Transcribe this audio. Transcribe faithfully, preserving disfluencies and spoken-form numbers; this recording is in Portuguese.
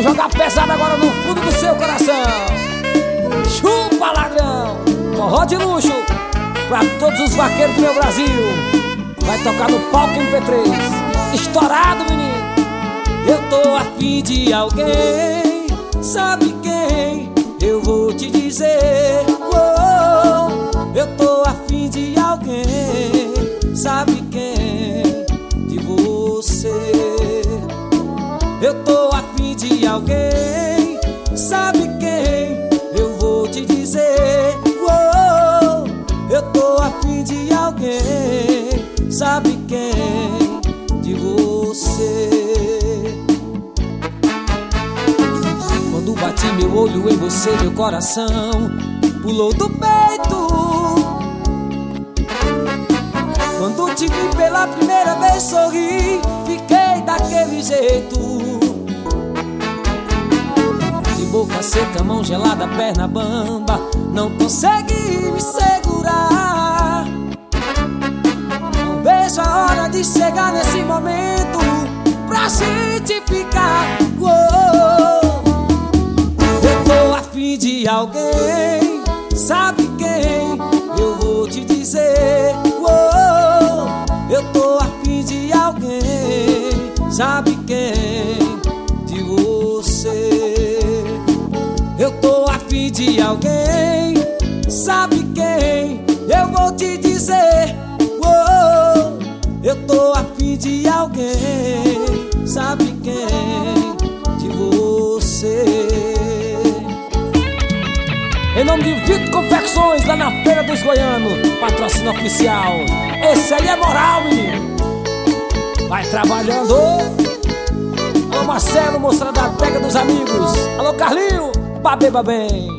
Vamos jogar pesado agora no fundo do seu coração. Chupa, ladrão. Forró de luxo pra todos os vaqueiros do meu Brasil. Vai tocar no palco M P três. Estourado, menino. Eu tô afim de alguém. Sabe quem? Eu vou te dizer. Oh, eu tô afim de alguém. Sabe quem? De você. Eu tô afim de alguém. Sabe quem? Eu vou te dizer. Oh, eu tô afim de alguém. Sabe quem? De você. Quando bati meu olho em você, meu coração pulou do peito. Quando te vi pela primeira vez sorri, fiquei daquele jeito. De boca seca, mão gelada, perna bamba, não consegui me segurar. Não vejo a hora de chegar nesse momento pra gente ficar. Oh, eu tô afim de alguém. Sabe quem? Eu vou te dizer. Oh, eu tô afim de alguém. Sabe quem? De você. Eu tô afim de alguém. Sabe quem? Eu vou te dizer. Oh, eu tô afim de alguém. Sabe quem? De você. Em nome de Vitor Confecções, lá na Feira dos Goianos, patrocínio oficial. Esse aí é moral, menino. Vai trabalhando. Alô Marcelo, mostrando a pega dos amigos. Alô Carlinho, babeba bem.